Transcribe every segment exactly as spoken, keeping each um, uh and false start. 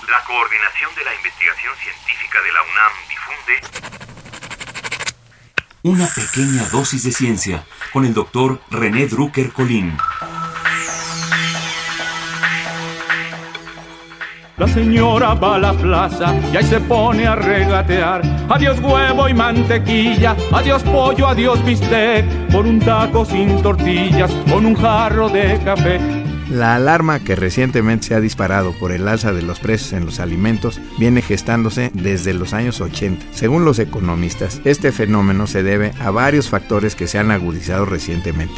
La Coordinación de la Investigación Científica de la UNAM difunde Una pequeña dosis de ciencia con el doctor René Drucker Colín. La señora va a la plaza y ahí se pone a regatear. Adiós huevo y mantequilla, adiós pollo, adiós bistec, por un taco sin tortillas, con un jarro de café. La alarma que recientemente se ha disparado por el alza de los precios en los alimentos viene gestándose desde los años ochenta. Según los economistas, este fenómeno se debe a varios factores que se han agudizado recientemente.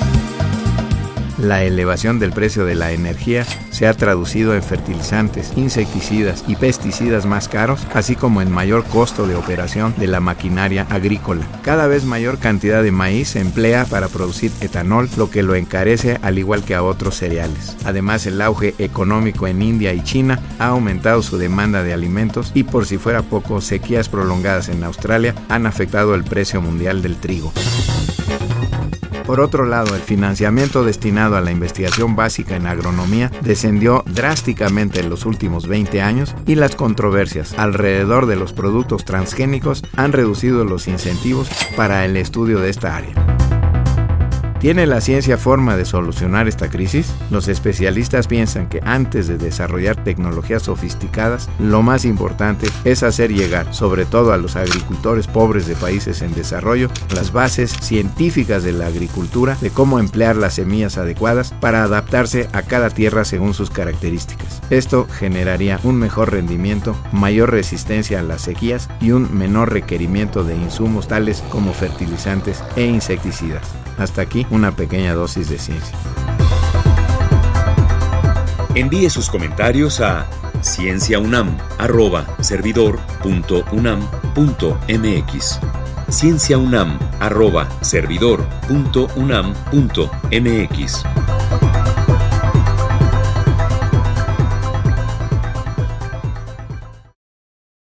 La elevación del precio de la energía se ha traducido en fertilizantes, insecticidas y pesticidas más caros, así como en mayor costo de operación de la maquinaria agrícola. Cada vez mayor cantidad de maíz se emplea para producir etanol, lo que lo encarece al igual que a otros cereales. Además, el auge económico en India y China ha aumentado su demanda de alimentos y, por si fuera poco, sequías prolongadas en Australia han afectado el precio mundial del trigo. Por otro lado, el financiamiento destinado a la investigación básica en agronomía descendió drásticamente en los últimos veinte años y las controversias alrededor de los productos transgénicos han reducido los incentivos para el estudio de esta área. ¿Tiene la ciencia forma de solucionar esta crisis? Los especialistas piensan que antes de desarrollar tecnologías sofisticadas, lo más importante es hacer llegar, sobre todo a los agricultores pobres de países en desarrollo, las bases científicas de la agricultura, de cómo emplear las semillas adecuadas para adaptarse a cada tierra según sus características. Esto generaría un mejor rendimiento, mayor resistencia a las sequías y un menor requerimiento de insumos tales como fertilizantes e insecticidas. Hasta aquí una pequeña dosis de ciencia. Envíe sus comentarios a cienciaunam arroba servidor punto unam punto mx. cienciaunam arroba servidor punto unam punto mx.